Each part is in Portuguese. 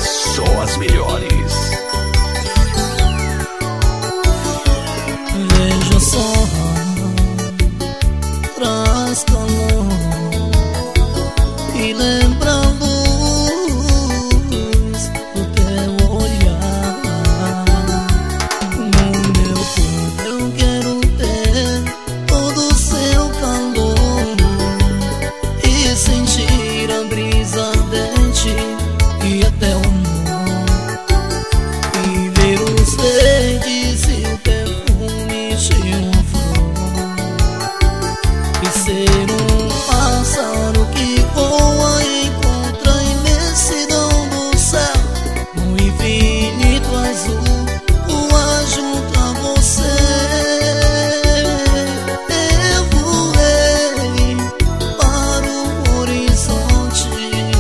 só as melhores. Veja só, traz calor e lembra a luz do teu olhar. No meu corpo eu quero ter todo o seu calor e sentir a brisa dente e até o amor, e ver os verdes e o perfume de uma flor, e ser um pássaro que voa e encontra a imensidão do céu. No infinito azul voar junto a você. Eu voei para o horizonte,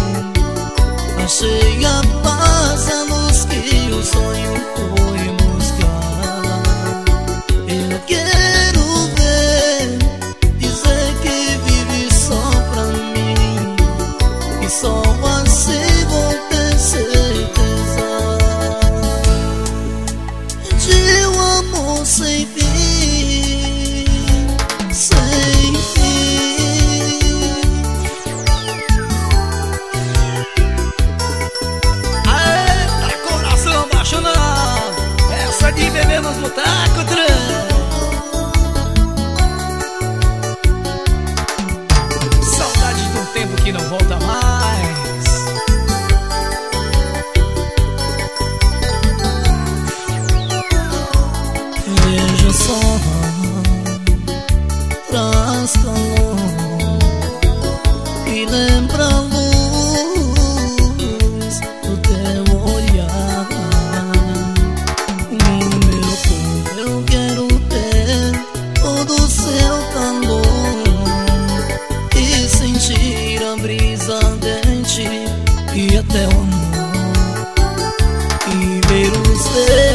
achei a paz, a luz que o sonho foi buscar. Eu quero ver, dizer que vive só pra mim, e só assim vou ter certeza de um amor sem fim, sem fim. Eita, coração apaixonado, essa de bebemos no taco, saudade de um tempo que não volta mais. Veja só, traz calor e lembra a luz do teu olhar. No meu corpo eu quero ter todo o seu calor e sentir a brisa dente e até o amor, e ver os